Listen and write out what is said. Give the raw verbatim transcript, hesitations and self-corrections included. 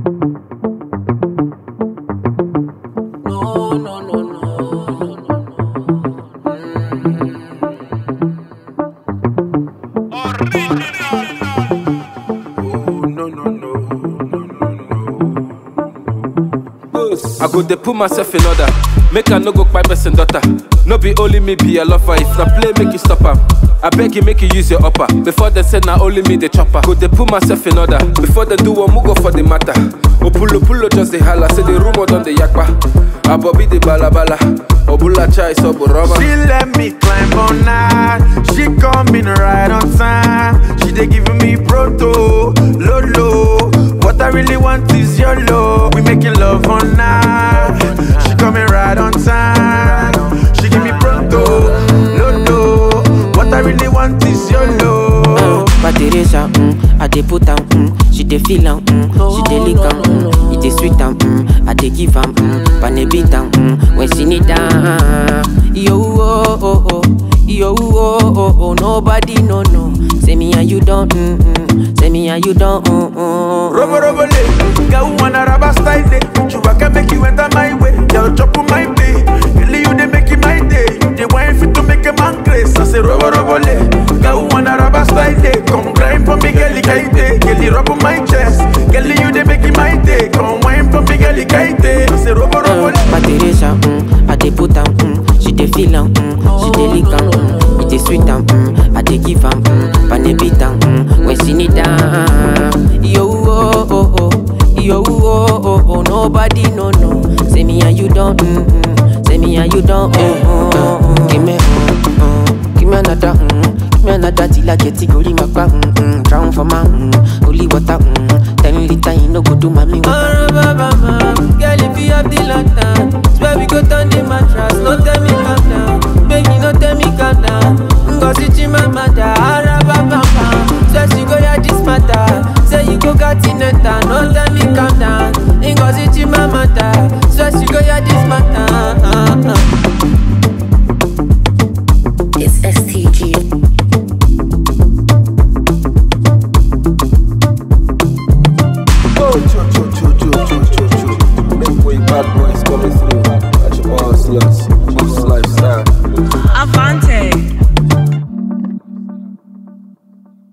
No, no, no, no, no, no, I go dey put myself in order. Make I no go kpai person daughter. No be only me be a lover. If na play, make you stop am. I beg you, make you use your upper. Before they say na only me the chopper. Go dey put myself in order. Before they do one, go for the matter. Opulo pulo just the holla. Say the rumor done the yakpa. Abobi the balabala. Obula chai so boroma. She let me climb on night. She coming right on time. She dey giving me proto, lolo. What I really want is your love. We making love all night. She coming right on time. She give me pronto, lolo. What I really want is your love. But Teresa, mm, I dey put am, mm, she dey feel am, mm, she dey lick am, mm, it dey sweet am, mm, I dey give am, mm, pane beat am, mm, when she need am. Yo oh oh oh, yo oh oh oh, nobody no no. Say me and you don't, mm, mm, say me and you don't, mm, mm. Robo robo le, girl wanna rubber style day. Chuba can make you enter my way, girl chop on my day. Really you dey make it my day, you dey wine fit to make a man grace. I say robo robo le, girl wanna rubber style day. Come grind for me, girl kaite, girl rub on my chest. Girl you dey make it my day, come wine for me, girl kaite. I say robo robo le. But Teresa, mm, I dey put am, mm, she dey feel am, mm, she dey lick am, mm, it dey sweet am, mm, I dey give am, mm, pane beat am, mm, when she need am. Yo oh oh oh, yo oh oh oh, nobody no no. Say me and you don't, mm, mm, say me and you don't, mm, mm, mm. Give me, mm, mm, give me another, mm, give me another till I get it go in my back, mm, mm, drown for my, mm, holy water, mm, ten liter you no go do mommy water. girl, if you have the lantern, swear we go turn the mattress. No tell me calm down, baby, no tell me calm down. Go see my mother, araba papa. Swear she go hear this matter. Say you go got in it, no tell